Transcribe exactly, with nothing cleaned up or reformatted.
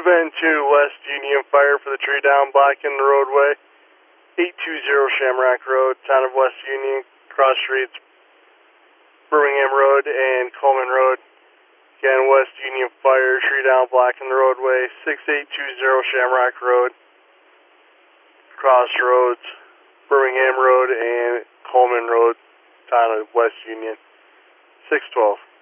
Van two, West Union Fire for the tree down, blocking the roadway. eight two zero Shamrock Road, town of West Union, cross streets, Birmingham Road and Coleman Road. Again, West Union Fire, tree down, blocking the roadway. six eight two zero Shamrock Road, crossroads, Birmingham Road and Coleman Road, town of West Union. six twelve.